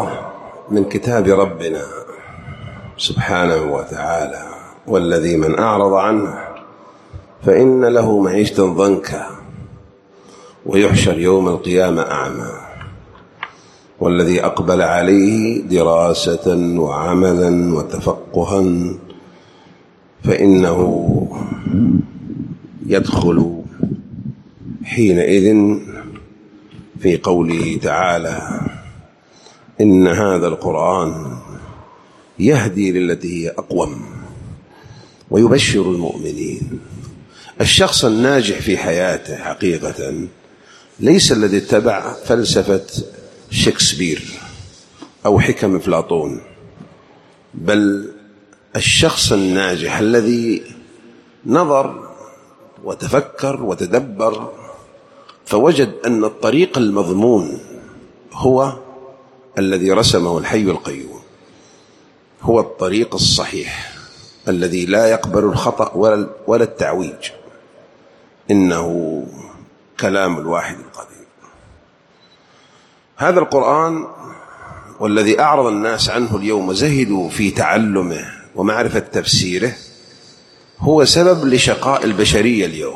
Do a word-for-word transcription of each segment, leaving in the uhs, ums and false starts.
من كتاب ربنا سبحانه وتعالى: والذي من أعرض عنه فإن له معيشة ضنكا ويحشر يوم القيامة أعمى، والذي أقبل عليه دراسة وعملا وتفقها فإنه يدخل حينئذ في قوله تعالى: إن هذا القرآن يهدي للتي هي أقوم ويبشر المؤمنين. الشخص الناجح في حياته حقيقة ليس الذي اتبع فلسفة شكسبير أو حكم أفلاطون، بل الشخص الناجح الذي نظر وتفكر وتدبر فوجد أن الطريق المضمون هو الذي رسمه الحي القيوم، هو الطريق الصحيح الذي لا يقبل الخطأ ولا التعويج، إنه كلام الواحد القدير. هذا القرآن والذي أعرض الناس عنه اليوم وزهدوا في تعلمه ومعرفة تفسيره هو سبب لشقاء البشرية اليوم،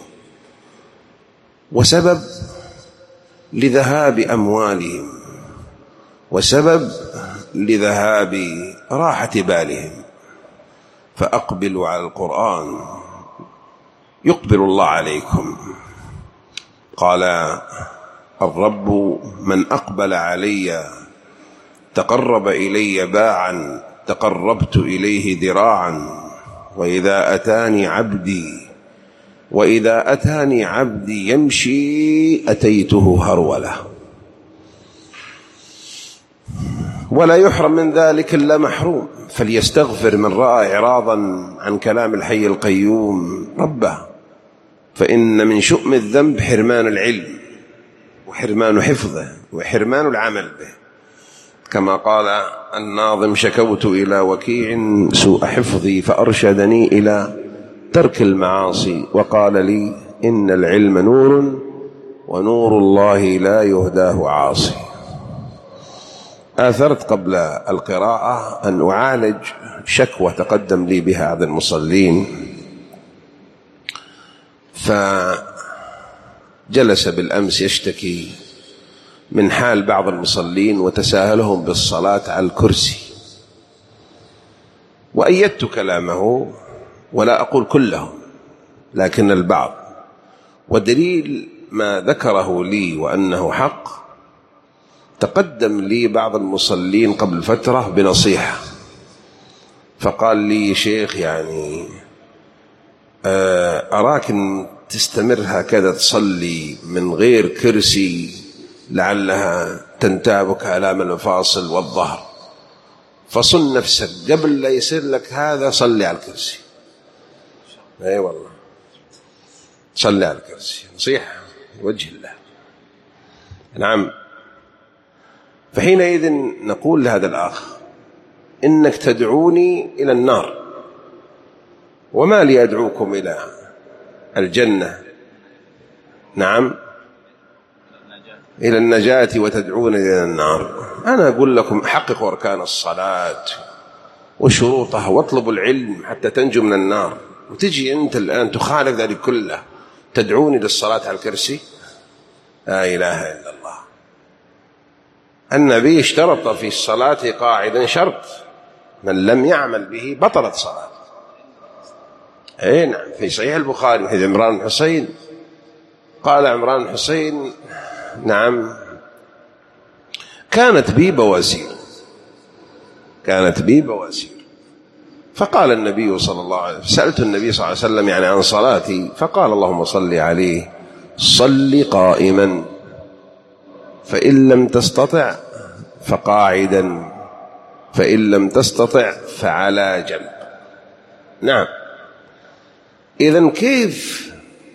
وسبب لذهاب أموالهم، وسبب لذهاب راحة بالهم. فأقبلوا على القرآن يقبل الله عليكم. قال الرب: من أقبل علي تقرب إلي باعا تقربت إليه ذراعا، وإذا أتاني عبدي وإذا أتاني عبدي يمشي أتيته هرولة. ولا يحرم من ذلك إلا محروم، فليستغفر من رأى إعراضا عن كلام الحي القيوم ربه، فإن من شؤم الذنب حرمان العلم وحرمان حفظه وحرمان العمل به، كما قال الناظم: شكوت إلى وكيع سوء حفظي فأرشدني إلى ترك المعاصي، وقال لي: إن العلم نور ونور الله لا يهداه عاصي. آثرت قبل القراءة أن أعالج شكوى تقدم لي بها بعض المصلين، فجلس بالأمس يشتكي من حال بعض المصلين وتساهلهم بالصلاة على الكرسي، وأيدت كلامه ولا أقول كلهم لكن البعض، والدليل ما ذكره لي وأنه حق. تقدم لي بعض المصلين قبل فترة بنصيحة، فقال لي: شيخ، يعني أراك أن تستمر هكذا تصلي من غير كرسي لعلها تنتابك آلام المفاصل والظهر، فصن نفسك قبل لا يصير لك هذا صلي على الكرسي. أي والله، صلي على الكرسي، نصيحة وجه الله. نعم. فحينئذ نقول لهذا الأخ: إنك تدعوني إلى النار، وما لي أدعوكم إلى الجنة. نعم، إلى النجاة وتدعون إلى النار. أنا أقول لكم: حققوا أركان الصلاة وشروطها واطلبوا العلم حتى تنجوا من النار، وتجي أنت الآن تخالف ذلك كله تدعوني للصلاة على الكرسي؟ لا إله إلا الله. النبي اشترط في الصلاة قاعدا شرط: من لم يعمل به بطلت صلاة. أي نعم، في صحيح البخاري حديث عمران بن حسين قال عمران بن حسين: نعم، كانت بي بواسير كانت بي بواسير فقال النبي صلى الله عليه وسلم، سألت النبي صلى الله عليه وسلم يعني عن صلاتي، فقال: اللهم صل عليه، صل قائما، فإن لم تستطع فقاعدا، فإن لم تستطع فعلى جنب. نعم. إذن كيف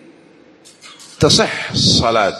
تصح الصلاة؟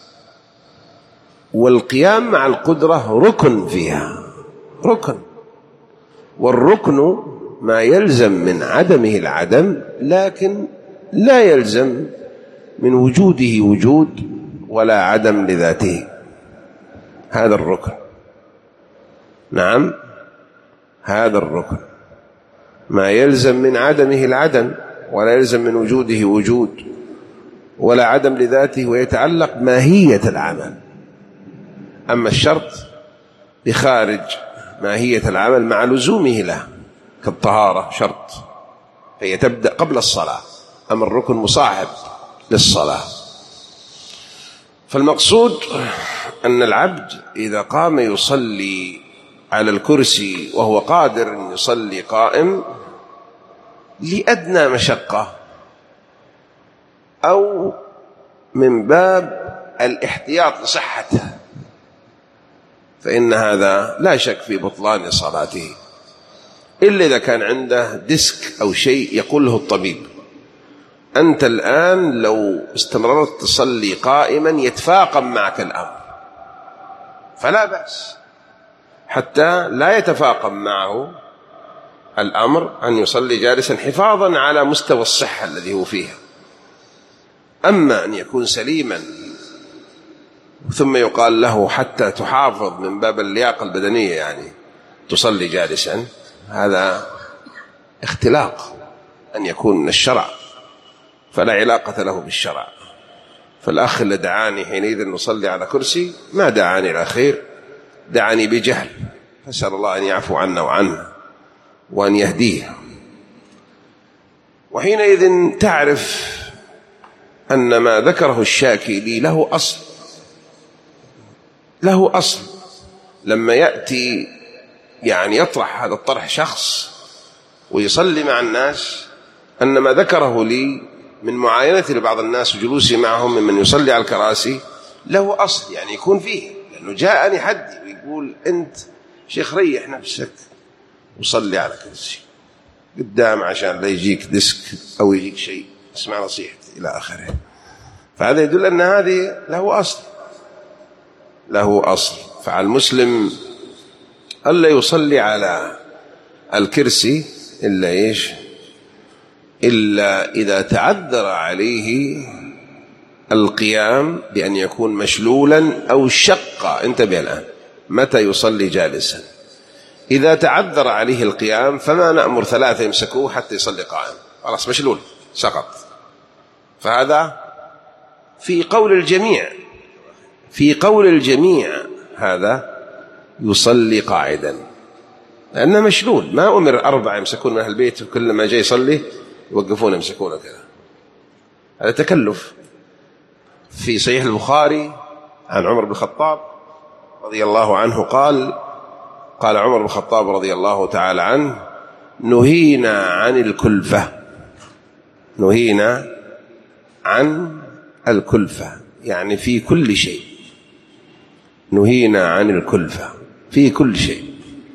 والقيام مع القدرة ركن فيها، ركن، والركن ما يلزم من عدمه العدم، لكن لا يلزم من وجوده وجود ولا عدم لذاته. هذا الركن. نعم، هذا الركن ما يلزم من عدمه العدم، ولا يلزم من وجوده وجود، ولا عدم لذاته، ويتعلق ماهية العمل. أما الشرط بخارج ماهية العمل مع لزومه له، كالطهارة شرط هي تبدأ قبل الصلاة، أما الركن مصاحب للصلاة. فالمقصود أن العبد إذا قام يصلي على الكرسي وهو قادر أن يصلي قائم لأدنى مشقة أو من باب الاحتياط لصحته، فإن هذا لا شك في بطلان صلاته، إلا إذا كان عنده ديسك أو شيء يقول له الطبيب أنت الآن لو استمررت تصلي قائما يتفاقم معك الأمر، فلا بأس حتى لا يتفاقم معه الأمر أن يصلي جالسا حفاظا على مستوى الصحة الذي هو فيها. أما أن يكون سليما ثم يقال له حتى تحافظ من باب اللياقة البدنية يعني تصلي جالسا، هذا اختلاق أن يكون من الشرع، فلا علاقة له بالشرع. فالأخ اللي دعاني حينئذ نصلي على كرسي ما دعاني إلى خير، دعاني بجهل، فأسأل الله أن يعفو عنا وعنه وأن يهديه. وحينئذ تعرف أن ما ذكره الشاكي لي له أصل، له أصل. لما يأتي يعني يطرح هذا الطرح شخص ويصلي مع الناس، أن ما ذكره لي من معاينتي لبعض الناس وجلوسي معهم ممن يصلي على الكراسي له أصل، يعني يكون فيه، لأنه جاءني حد ويقول أنت شيخ ريح نفسك وصلي على كرسي قدام عشان لا يجيك ديسك أو يجيك شيء، اسمع نصيحتي إلى آخره. فهذا يدل أن هذه له أصل، له أصل. فعلى المسلم ألا يصلي على الكرسي إلا إيش؟ إلا إذا تعذر عليه القيام بأن يكون مشلولا أو شقة. انتبه الآن، متى يصلي جالسا؟ إذا تعذر عليه القيام فما نأمر ثلاثة يمسكوه حتى يصلي قائم، خلاص مشلول سقط. فهذا في قول الجميع، في قول الجميع هذا يصلي قاعدا لأنه مشلول، ما أمر أربعة يمسكون من أهل البيت وكل ما جاي يصلي يوقفون يمسكونه كذا، هذا تكلف. في صحيح البخاري عن عمر بن الخطاب رضي الله عنه قال قال عمر بن الخطاب رضي الله تعالى عنه نهينا عن الكلفة، نهينا عن الكلفة يعني في كل شيء، نهينا عن الكلفة في كل شيء،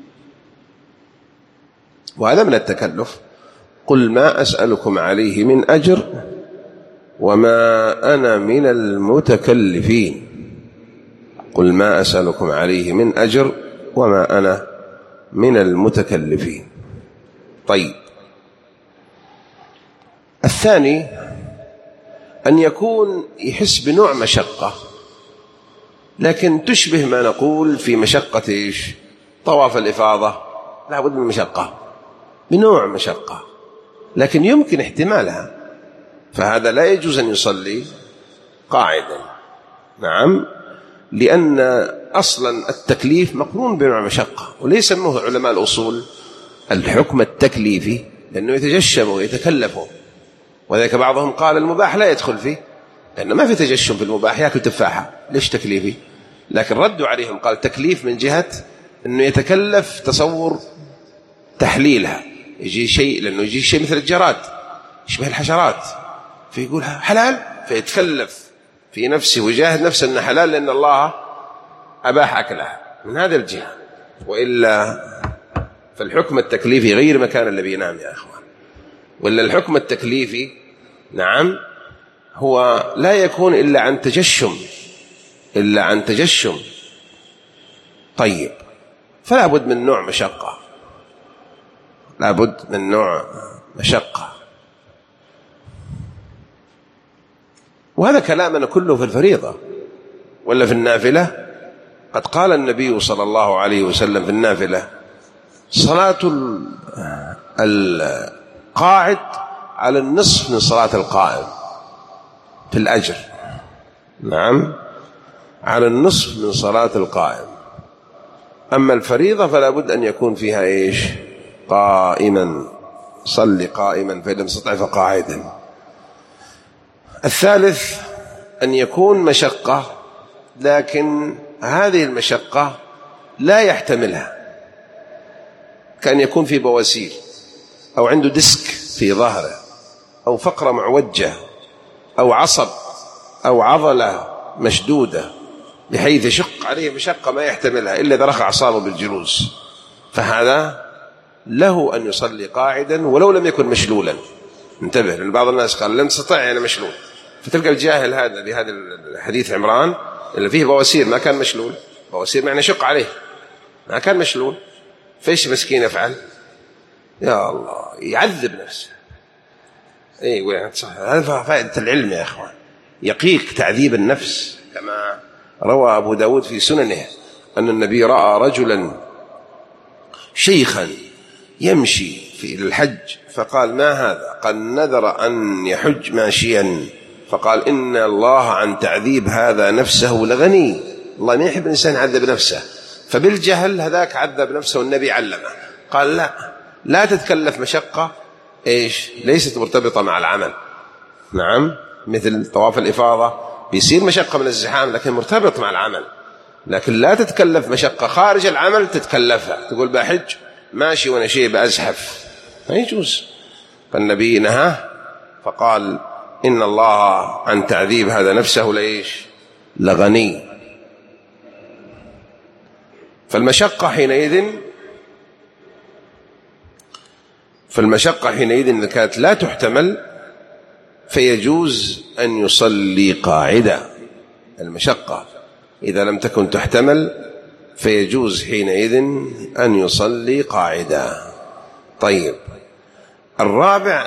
وهذا من التكلف. قل ما أسألكم عليه من أجر وما أنا من المتكلفين، قل ما أسألكم عليه من أجر وما أنا من المتكلفين. طيب، الثاني أن يكون يحس بنوع مشقة، لكن تشبه ما نقول في مشقة إيش؟ طواف الإفاضة، لا بد من مشقة، بنوع مشقة لكن يمكن احتمالها، فهذا لا يجوز أن يصلي قاعدا. نعم، لأن أصلا التكليف مقرون بنوع مشقة، وليس سموه علماء الأصول الحكم التكليفي لأنه يتجشم ويتكلف، وذلك بعضهم قال المباح لا يدخل فيه لأنه ما في تجشم في المباح، يأكل تفاحة ليش تكليفي؟ لكن ردوا عليهم قال تكليف من جهة أنه يتكلف تصور تحليلها، يجي شيء لأنه يجي شيء مثل الجراد يشبه الحشرات فيقولها حلال، فيتكلف في نفسه ويجاهد نفسه أنه حلال لأن الله أباح أكلها من هذا الجهة. وإلا فالحكم التكليفي غير مكان الذي ينام يا أخوان، وإلا الحكم التكليفي نعم هو لا يكون إلا عن تجشم، إلا عن تجشم. طيب، فلا بد من نوع مشقة، لا بد من نوع مشقة. وهذا كلامنا كله في الفريضة، ولا في النافلة قد قال النبي صلى الله عليه وسلم في النافلة: صلاة القاعد على النصف من صلاة القائم في الأجر. نعم، على النصف من صلاة القائم. أما الفريضة فلا بد أن يكون فيها إيش؟ قائما، صل قائما فإن لم تستطع فقاعدا. الثالث أن يكون مشقة، لكن هذه المشقة لا يحتملها، كأن يكون في بواسير أو عنده ديسك في ظهره أو فقرة معوجة أو عصب أو عضلة مشدودة بحيث يشق عليه مشقة ما يحتملها إلا إذا رخى أعصابه بالجلوس، فهذا له أن يصلي قاعدا ولو لم يكن مشلولا. انتبه، لأن بعض الناس قال لم تستطيع يعني مشلول، فتلقى الجاهل هذا بهذا الحديث عمران اللي فيه بواسير ما كان مشلول، بواسير معنى شق عليه ما كان مشلول، فايش مسكين يفعل؟ يا الله، يعذب نفسه. اي صح، هذا فائدة العلم يا اخوان، يقيك تعذيب النفس. كما روى أبو داود في سننه أن النبي رأى رجلا شيخا يمشي في الحج فقال: ما هذا؟ قال: نذر أن يحج ماشيا. فقال: إن الله عن تعذيب هذا نفسه لغني. الله ما يحب الإنسان يعذب نفسه، فبالجهل هذاك عذب نفسه والنبي علمه. قال: لا لا تتكلف مشقة إيش ليست مرتبطة مع العمل. نعم، مثل طواف الإفاضة بيصير مشقة من الزحام لكن مرتبط مع العمل، لكن لا تتكلف مشقة خارج العمل تتكلفها، تقول بحج ماشي وانا شيء بأزحف، ما يجوز. فالنبي نهى فقال: إن الله عن تعذيب هذا نفسه ليش لغني. فالمشقة حينئذ فالمشقة حينئذ إذا كانت لا تحتمل فيجوز أن يصلي قاعدة. المشقة إذا لم تكن تحتمل فيجوز حينئذ أن يصلي قاعدة. طيب، الرابع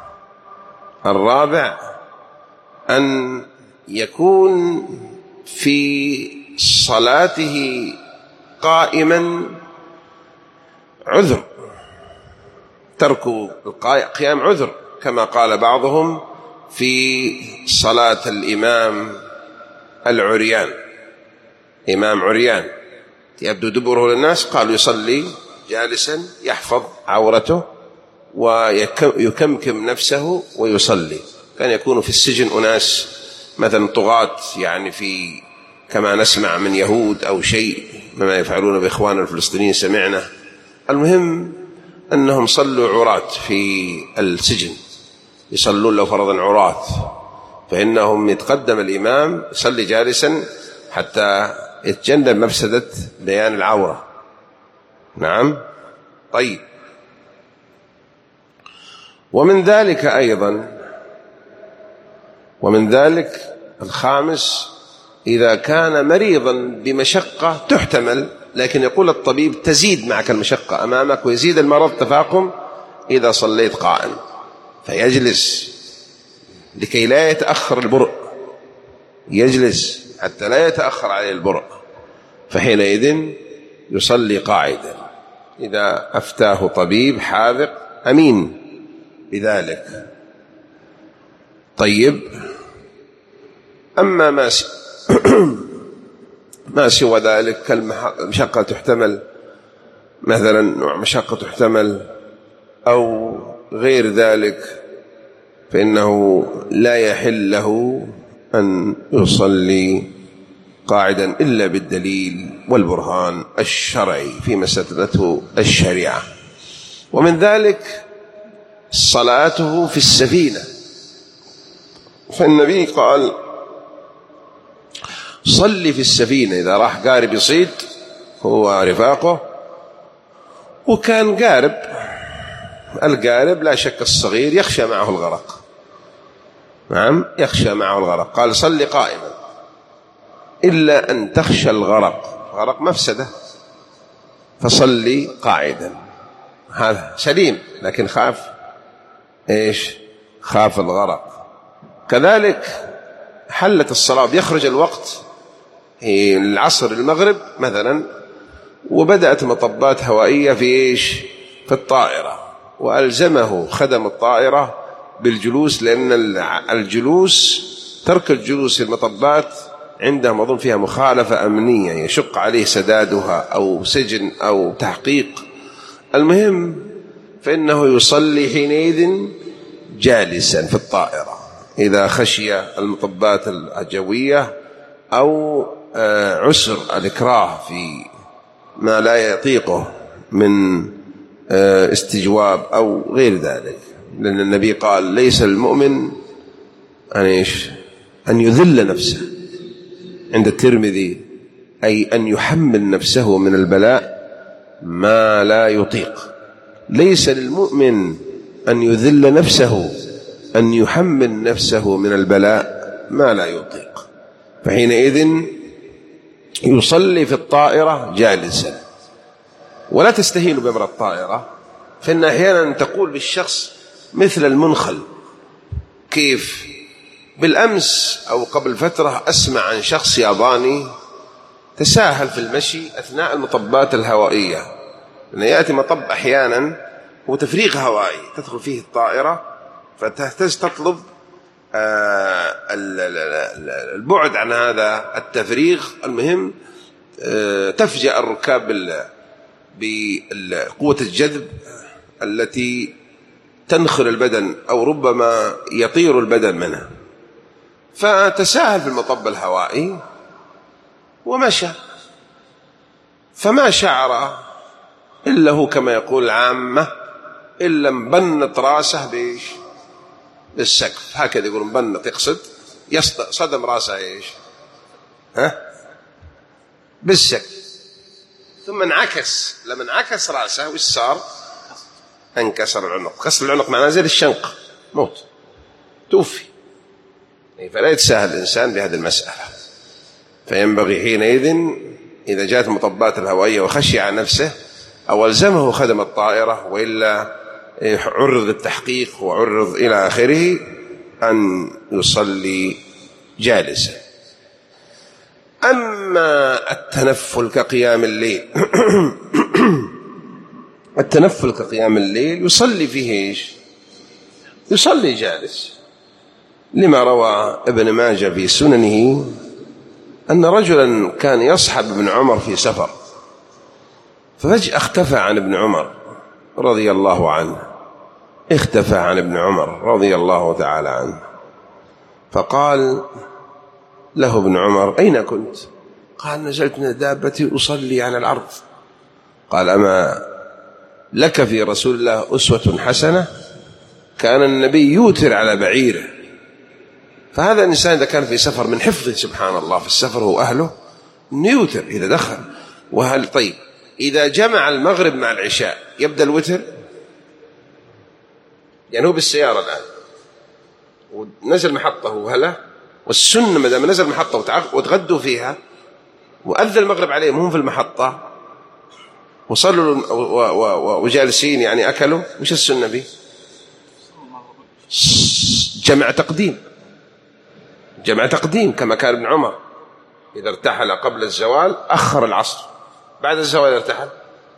الرابع أن يكون في صلاته قائما عذر، ترك القيام عذر، كما قال بعضهم في صلاة الإمام العريان، إمام عريان يبدو دبره للناس، قالوا يصلي جالسا يحفظ عورته ويكمكم نفسه ويصلي. كان يكون في السجن أناس مثلا طغاة، يعني في كما نسمع من يهود أو شيء مما يفعلون بإخوان الفلسطينيين سمعنا. المهم أنهم صلوا عراة في السجن، يصلون لو فرضا عراة، فإنهم يتقدم الإمام يصلي جالسا حتى يتجنب مفسدة بيان العورة. نعم. طيب، ومن ذلك أيضا ومن ذلك الخامس إذا كان مريضا بمشقة تحتمل، لكن يقول الطبيب تزيد معك المشقة أمامك ويزيد المرض تفاقم، إذا صليت قائم فيجلس لكي لا يتأخر البرء، يجلس حتى لا يتأخر عليه البرء، فحينئذ يصلي قاعدا إذا أفتاه طبيب حاذق أمين بذلك. طيب، أما ما ما سوى ذلك كالمشقة تحتمل، مثلا نوع مشقة تحتمل أو غير ذلك، فإنه لا يحل له أن يصلي قاعدا إلا بالدليل والبرهان الشرعي فيما استثبته الشريعة. ومن ذلك صلاته في السفينة، فالنبي قال: صلي في السفينة. إذا راح قارب يصيد هو رفاقه، وكان قارب، القارب لا شك الصغير يخشى معه الغرق، نعم يخشى معه الغرق، قال: صلي قائما إلا أن تخشى الغرق، غرق مفسدة، فصلي قاعدا. هذا سليم، لكن خاف إيش؟ خاف الغرق. كذلك حلت الصلاة، يخرج الوقت العصر المغرب مثلا، وبدأت مطبات هوائية في إيش؟ في الطائرة، وألزمه خدم الطائرة بالجلوس، لأن الجلوس ترك الجلوس في المطبات عندهم أظن فيها مخالفة أمنية يشق عليه سدادها أو سجن أو تحقيق. المهم فإنه يصلي حينئذ جالسا في الطائرة إذا خشي المطبات الجوية أو عسر الإكراه في ما لا يطيقه من استجواب أو غير ذلك، لأن النبي قال ليس المؤمن أن إيش؟ أن يذل نفسه، عند الترمذي أي أن يحمل نفسه من البلاء ما لا يطيق. ليس للمؤمن أن يذل نفسه، أن يحمل نفسه من البلاء ما لا يطيق. فحينئذ يصلي في الطائرة جالسا. ولا تستهين بأمر الطائرة، فإن أحيانا تقول بالشخص مثل المنخل. كيف؟ بالأمس أو قبل فترة أسمع عن شخص ياباني تساهل في المشي أثناء المطبات الهوائية، لأن يأتي مطب أحيانا هو تفريغ هوائي تدخل فيه الطائرة، فتحتاج تطلب البعد عن هذا التفريغ. المهم تفجأ الركاب بقوة الجذب التي تنخل البدن أو ربما يطير البدن منها، فتساهل في المطب الهوائي ومشى، فما شعر إلا هو كما يقول العامة إلا مبنط راسه بإيش؟ بالسقف، هكذا يقول مبنط، يقصد صدم راسه إيش؟ ها؟ بالسقف. ثم انعكس، لما انعكس راسه وش صار؟ انكسر العنق. كسر العنق معناه زي الشنق، موت، توفي. فلا يتساهل الإنسان بهذه المسألة. فينبغي حينئذ إذا جاءت المطبات الهوائية وخشي على نفسه أو ألزمه خدم الطائرة وإلا عرض التحقيق وعرض إلى آخره أن يصلي جالسا. أما التنفل كقيام الليل التنفل كقيام الليل يصلي فيه إيش؟ يصلي جالس، لما روى ابن ماجه في سننه أن رجلا كان يصحب ابن عمر في سفر، ففجأة اختفى عن ابن عمر رضي الله عنه، اختفى عن ابن عمر رضي الله تعالى عنه، فقال له ابن عمر أين كنت؟ قال نزلت من دابتي أصلي على الأرض. قال أما لك في رسول الله أسوة حسنة؟ كان النبي يوتر على بعيره. فهذا الإنسان إذا كان في سفر من حفظه سبحان الله في السفر هو أهله يوتر إذا دخل. وهل طيب إذا جمع المغرب مع العشاء يبدأ الوتر؟ يعني هو بالسيارة الآن ونزل محطة وهلا، والسنة ما دام نزل محطة وتغدوا فيها وأذن المغرب عليهم هم في المحطة وصلوا وجالسين يعني أكلوا، وش السنة به؟ جمع تقديم، جمع تقديم كما كان ابن عمر إذا ارتحل قبل الزوال أخر العصر، بعد الزوال ارتحل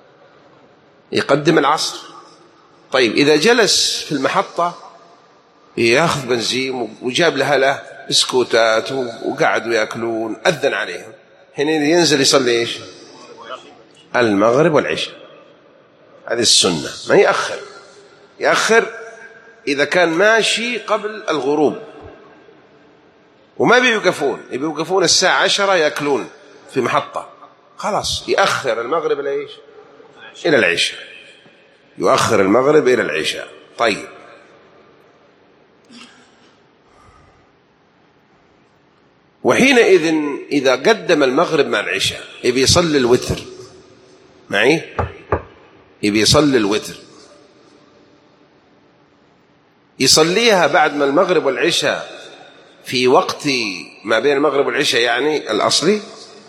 يقدم العصر. طيب إذا جلس في المحطة ياخذ بنزين وجاب لها له بسكوتات وقعدوا يأكلون، أذن عليهم، هنا ينزل يصلي إيش؟ المغرب والعشاء. هذه السنة، ما يأخر، يأخر إذا كان ماشي قبل الغروب وما بيوقفون، يبيوقفون الساعة عشرة يأكلون في محطة، خلاص يأخر المغرب إلى إيش؟ إلى العشاء، يؤخر المغرب إلى العشاء. طيب وحينئذ إذا قدم المغرب مع العشاء يبي يصلي الوتر معي، يبي يصلي الوتر، يصليها بعد ما المغرب والعشاء في وقت ما بين المغرب والعشاء يعني الأصلي.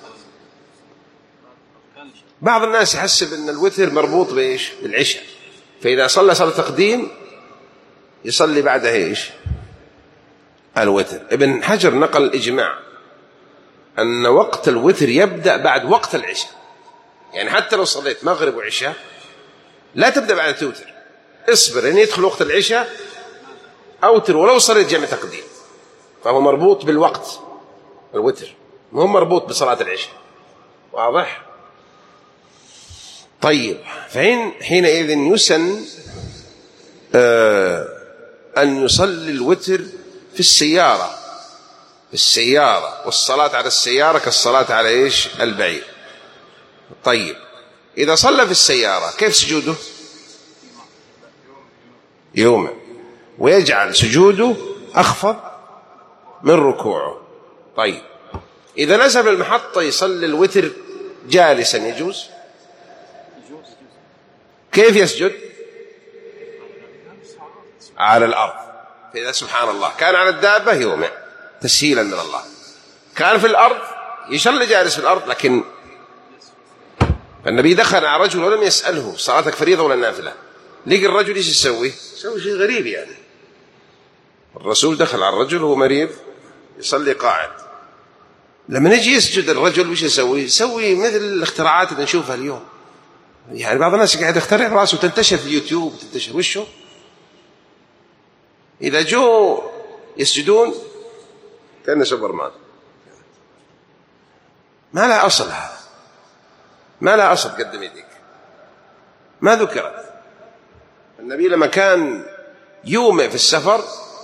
بعض الناس يحسب أن الوتر مربوط بإيش؟ بالعشاء، فإذا صلى صلاة تقديم يصلي بعدها إيش؟ الوتر. ابن حجر نقل الإجماع أن وقت الوتر يبدأ بعد وقت العشاء. يعني حتى لو صليت مغرب وعشاء لا تبدأ بعد توتر، اصبر أن يدخل وقت العشاء أوتر ولو صليت جمع تقديم، فهو مربوط بالوقت الوتر، مو مربوط بصلاة العشاء. واضح؟ طيب، فحين حينئذ يسن آه أن يصلي الوتر في السيارة، في السيارة، والصلاة على السيارة كالصلاة على إيش؟ البعير. طيب، إذا صلى في السيارة كيف سجوده؟ يومع، ويجعل سجوده أخفض من ركوعه. طيب، إذا نزل المحطة يصلي الوتر جالسا يجوز؟ كيف يسجد؟ على الأرض. فإذا سبحان الله كان على الدابة يومع تسهيلا من الله، كان في الأرض يصلي جالس في الأرض. لكن النبي دخل على رجل ولم يسأله صلاتك فريضة ولا نافلة، لقى الرجل ايش يسوي؟ يسوي شيء غريب. يعني الرسول دخل على الرجل وهو مريض يصلي قاعد، لما نجي يسجد الرجل وش يسوي؟ يسوي مثل الاختراعات اللي نشوفها اليوم. يعني بعض الناس قاعد يخترع راسه وتنتشر في اليوتيوب تنتشر. وشه إذا جو يسجدون كأنه سوبرمان. ما لا أصل هذا، ما لا أصل. قدم يديك، ما ذكرت. النبي لما كان يومئ في السفر،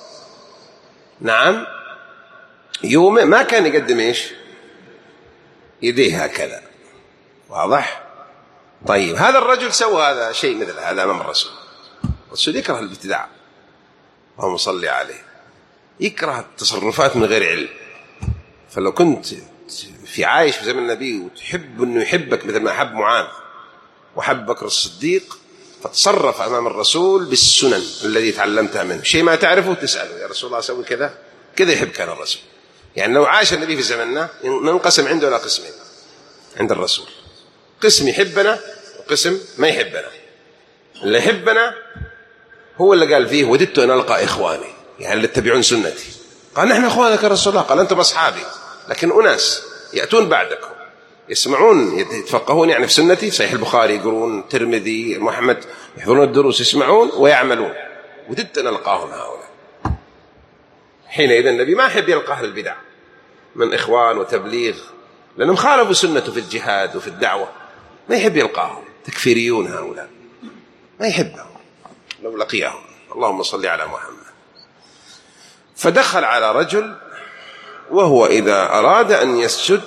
نعم يومئ، ما كان يقدم إيش؟ يديه هكذا. واضح؟ طيب، هذا الرجل سوى هذا شيء مثل هذا أمام الرسول. الرسول يكره الابتداع، اللهم صل عليه، يكره التصرفات من غير علم. فلو كنت في عايش في زمن النبي وتحب أنه يحبك مثل ما أحب معاذ وحب بكر الصديق، فتصرف أمام الرسول بالسنن الذي تعلمتها منه. شيء ما تعرفه تسأله، يا رسول الله سوي كذا كذا، يحب كان الرسول. يعني لو عاش النبي في زمننا ننقسم عنده إلى قسمين عند الرسول: قسم يحبنا وقسم ما يحبنا. اللي يحبنا هو اللي قال فيه وددت أن ألقى إخواني، يعني اللي يتبعون سنتي. قال نحن إخوانك يا رسول الله. قال أنتم أصحابي، لكن أناس يأتون بعدكم يسمعون يتفقهون يعني في سنتي، صحيح البخاري يقرون، الترمذي، محمد، يحضرون الدروس، يسمعون ويعملون. وددت أن ألقاهم هؤلاء. حينئذ النبي ما يحب يلقى أهل البدع من إخوان وتبليغ، لأنهم خالفوا سنته في الجهاد وفي الدعوة، ما يحب يلقاهم. تكفيريون هؤلاء ما يحبهم لو لقيهم. اللهم صل على محمد. فدخل على رجل وهو إذا أراد أن يسجد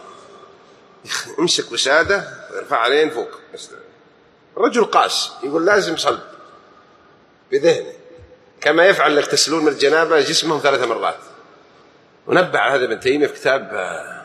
يمسك وسادة ويرفع عليه فوق. الرجل قاس، يقول لازم صلب بذهنه كما يفعل اللي يغتسلون من الجنابة جسمهم ثلاث مرات. ونبه على هذا ابن تيمية في كتاب آآ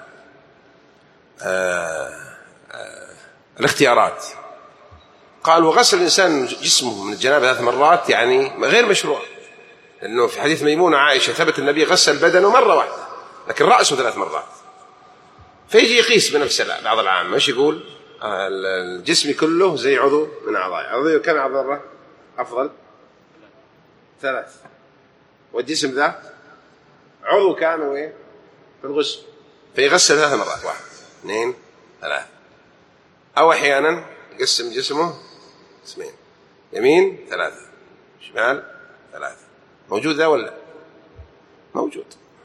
آآ آآ الاختيارات. قال وغسل الإنسان جسمه من الجنابة ثلاث مرات يعني غير مشروع، لأنه في حديث ميمونة عائشة ثبت النبي غسل بدنه مرة واحدة لكن رأسه ثلاث مرات. فيجي يقيس بنفسه بعض العام، مش يقول الجسم كله زي عضو من أعضاء. عضو كم عضو أفضل؟ ثلاث. والجسم ذا عضو كامل وين؟ في الغسل، فيغسل ثلاث مرات، واحد اثنين ثلاث. أو أحيانا يقسم جسمه اسمين، يمين ثلاثة شمال ثلاثة. موجود ذا ولا موجود؟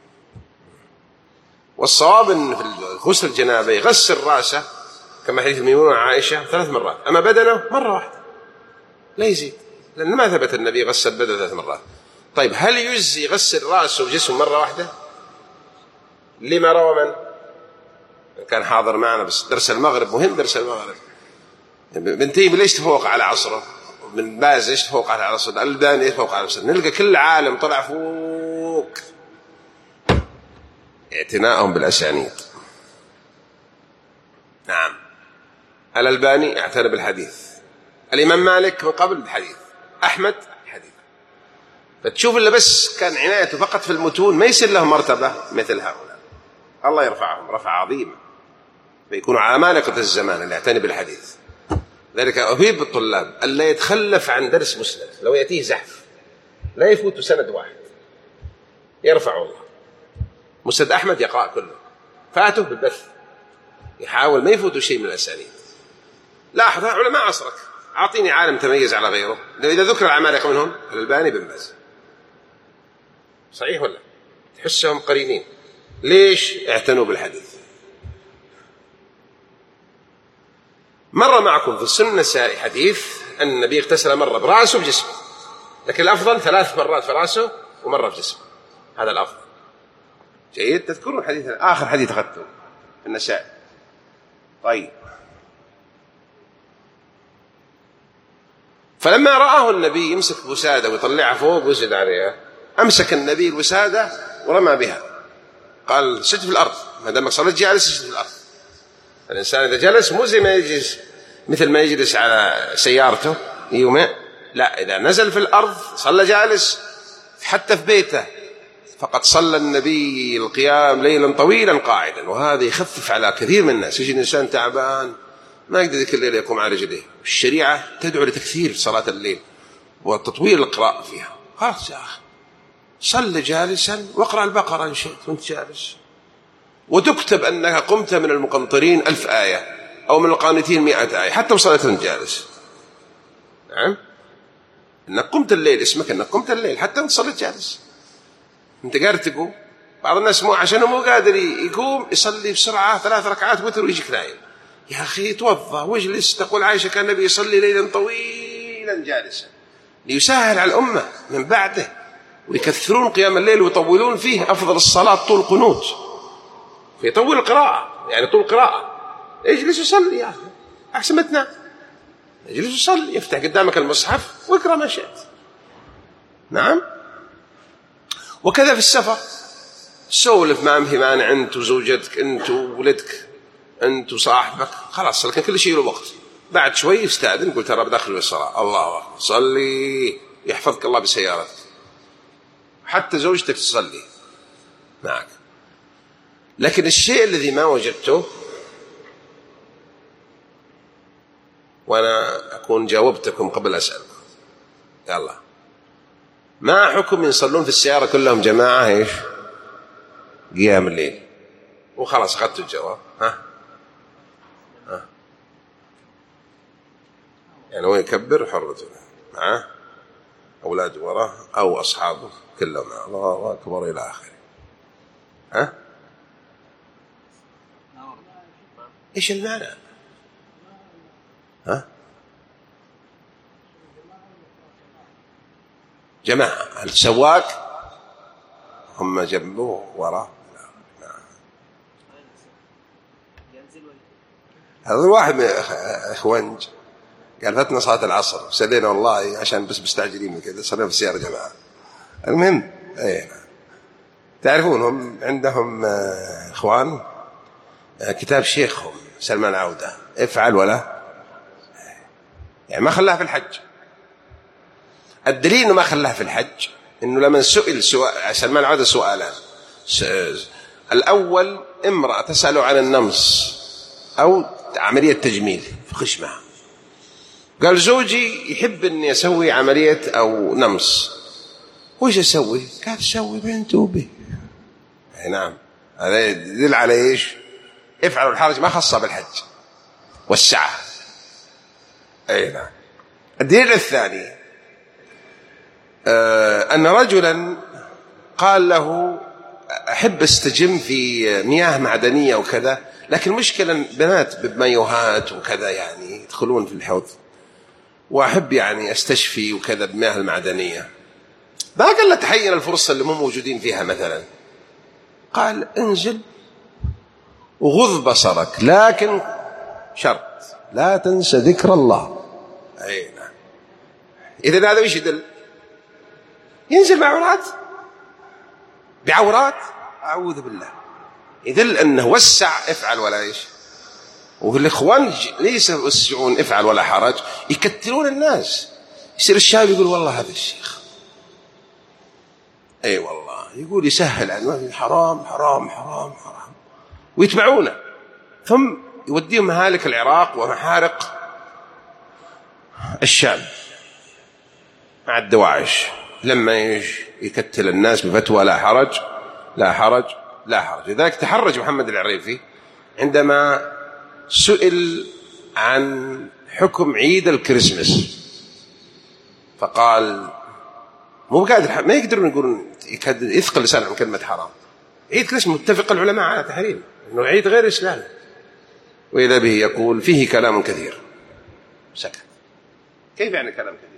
والصواب أن في غسل الجنابة يغسل رأسه كما حديث ميمونة عائشة ثلاث مرات، أما بدنه مرة واحدة لا يزيد، لأن ما ثبت النبي غسل بدنه ثلاث مرات. طيب هل يجزي يغسل رأسه وجسمه مرة واحدة؟ لما روى من كان حاضر معنا بس درس المغرب، مهم درس المغرب. ابن تيمية ليش تفوق على عصره؟ ابن باز ليش تفوق على عصره؟ الألباني يتفوق على عصره. نلقى كل عالم طلع فوق اعتناءهم بالأسانيد. نعم، الألباني اعتنى بالحديث، الإمام مالك من قبل بالحديث، أحمد حديث. فتشوف اللي بس كان عنايته فقط في المتون ما يصير له مرتبة مثل هؤلاء، الله يرفعهم رفع عظيم، فيكونوا عمالقة الزمان اللي يعتني بالحديث. ذلك أهيب بالطلاب ألا يتخلف عن درس مسند، لو يأتيه زحف لا يفوت سند واحد يرفع الله. مسند أحمد يقرأ كله، فاته بالبث، يحاول ما يفوته شيء من الأسانيد. لاحظ علماء عصرك، أعطيني عالم تميز على غيره، لو إذا ذكر العمالقة منهم الألباني بن باز، صحيح ولا؟ تحسهم قرينين. ليش؟ اعتنوا بالحديث. مر معكم في السنة النسائي حديث أن النبي اغتسل مرة برأسه وبجسمه، لكن الأفضل ثلاث مرات في رأسه ومرة في جسمه، هذا الأفضل. جيد، تذكرون الحديث آخر حديث أخذته في النسائي. طيب، فلما رآه النبي يمسك وسادة ويطلعها فوق ويسجد عليها، أمسك النبي الوسادة ورمى بها، قال سجد في الأرض، ما دامك صليت جالس سجد في الأرض. الإنسان إذا جلس مو زي ما يجلس مثل ما يجلس على سيارته يومئ، لا، إذا نزل في الأرض صلى جالس. حتى في بيته فقد صلى النبي القيام ليلا طويلا قاعدا، وهذا يخفف على كثير من الناس. يجي الإنسان تعبان ما يقدر ذيك الليل يقوم على رجليه، الشريعة تدعو لتكثير صلاة الليل وتطويل القراءة فيها. خلاص يا أخي، صل جالسا واقرأ البقرة إن شئت وانت جالس، وتكتب أنك قمت من المقنطرين ألف آية أو من القانتين مئة آية حتى وصلت وانت جالس. نعم، أنك قمت الليل، اسمك أنك قمت الليل حتى وانت صليت جالس. انت قادر تقوم؟ بعض الناس مو عشان مو قادر يقوم يصلي بسرعة ثلاث ركعات وتر ويجيك نايم. يا أخي توضأ واجلس. تقول عائشة كان النبي يصلي ليلا طويلا جالسا ليسهل على الأمة من بعده، ويكثرون قيام الليل ويطولون فيه. أفضل الصلاة طول القنوت، فيطول القراءة، يعني طول القراءة. اجلس وصلي يا أخي أحسن ما تنام. اجلس وصلي، يفتح قدامك المصحف واقرأ ما شئت. نعم. وكذا في السفر، سولف ما في مانع، أنت وزوجتك، أنت وولدك، أنت وصاحبك، خلاص، لكن كل شيء له وقت. بعد شوي يستأذن يقول ترى بدخل بالصلاة، الله أكبر، صلي يحفظك الله بسيارتك. حتى زوجتك تصلي معك. لكن الشيء الذي ما وجدته، وأنا أكون جاوبتكم قبل أسألكم، يلا، ما حكم يصلون في السيارة كلهم جماعة إيش قيام الليل؟ وخلاص أخذت الجواب. ها ها يعني هو يكبر حرته معه أولاده وراه أو أصحابه كلهم معه، الله أكبر إلى آخره. ها إيش المعنى؟ ها جماعة، السواق هم جنبه وراه. هذا واحد من إخوانج قال فتنا صلاة العصر سلينا والله عشان بس مستعجلين من كذا، صلينا في السيارة جماعة. المهم ايه، تعرفونهم عندهم إخوان كتاب شيخهم سلمان عودة، افعل ولا، يعني ما خلاها في الحج. الدليل انه ما خلاها في الحج انه لما سئل سؤال سلمان عودة سؤالان، الاول امرأة تسأله عن النمص او عملية تجميل في خشمها، قال زوجي يحب اني اسوي عملية او نمص، وش اسوي؟ قال سوي بنته به. نعم، هذا يدل على ايش؟ افعلوا الحرج، ما خصها بالحج والسعة. اي نعم. الدليل الثاني آه أن رجلا قال له أحب استجم في مياه معدنية وكذا، لكن المشكلة بنات بمايوهات وكذا يعني يدخلون في الحوض، وأحب يعني استشفي وكذا بمياه المعدنية. ما قال له تحين الفرصة اللي مو موجودين فيها مثلا، قال انزل وغض بصرك، لكن شرط لا تنسى ذكر الله. أي نعم. إذن هذا وش يدل؟ ينزل بعورات بعورات أعوذ بالله، يدل أنه وسع افعل ولا إيش. والإخوان ليس يوسعون افعل ولا حرج، يكترون الناس. يصير الشاب يقول والله هذا الشيخ أي أيوة والله يقول يسهل عنه حرام حرام حرام حرام، ويتبعونه، ثم يوديهم مهالك العراق ومحارق الشام مع الدواعش، لما يكتل الناس بفتوى لا حرج لا حرج لا حرج. لذلك تحرج محمد العريفي عندما سئل عن حكم عيد الكريسماس، فقال مو قادر، ما يقدرون يقولون، يكاد يثقل لسانه عن كلمة حرام. عيد كريسماس متفق العلماء على تحريم، إنه عيد غير إسلامي، وإذا به يقول فيه كلام كثير. سكت. كيف يعني كلام كثير؟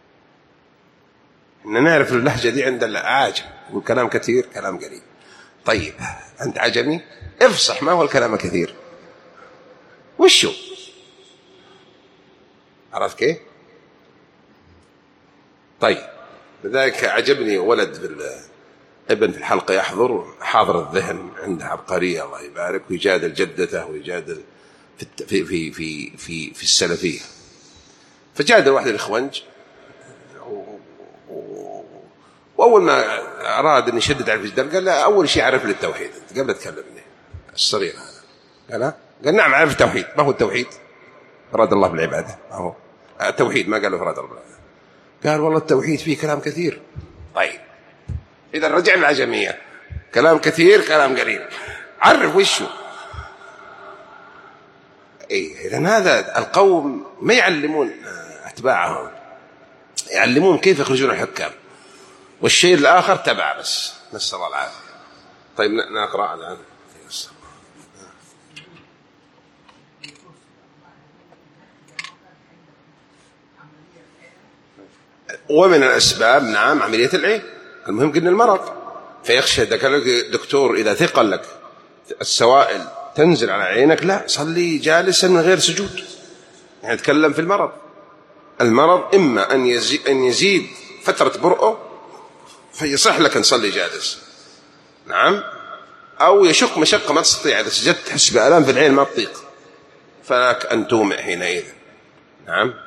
إننا نعرف اللهجة دي عند الأعاجم، والكلام كثير كلام قليل. طيب أنت عجمي، افصح، ما هو الكلام الكثير؟ وشو؟ عرفت كيف؟ طيب لذلك عجبني ولد في ابن في الحلقة يحضر حاضر الذهن، عنده عبقرية الله يبارك، ويجادل جدته ويجادل في في في في في, في السلفية. فجادل واحد الإخوانج، وأول ما أراد أن يشدد على الجدال قال له أول شيء عرف لي التوحيد قبل تكلمني الصغير هذا. قال ها؟ قال نعم عرف التوحيد. ما هو التوحيد؟ فراد الله بالعبادة. ما هو التوحيد؟ ما قال له فراد الله بالعبادة. قال والله التوحيد فيه كلام كثير. طيب إذا رجع العجمية، كلام كثير كلام قليل، عرف وشه. إيه إذن هذا القوم ما يعلمون أتباعهم، يعلمون كيف يخرجون الحكام، والشيء الآخر تبع بس. نسأل الله العافية. طيب نقرأ الآن. ومن الأسباب نعم عملية العين. المهم قلنا المرض، فيخشى دكتور إذا ثقل لك السوائل تنزل على عينك، لا صلي جالسا من غير سجود. يعني نتكلم في المرض. المرض إما أن يزيد, أن يزيد فترة برؤه فيصح لك أن تصلي جالس، نعم، أو يشق مشقة ما تستطيع، إذا سجدت تحس بآلام في العين ما تطيق، فلك أن تومئ حينئذ، نعم.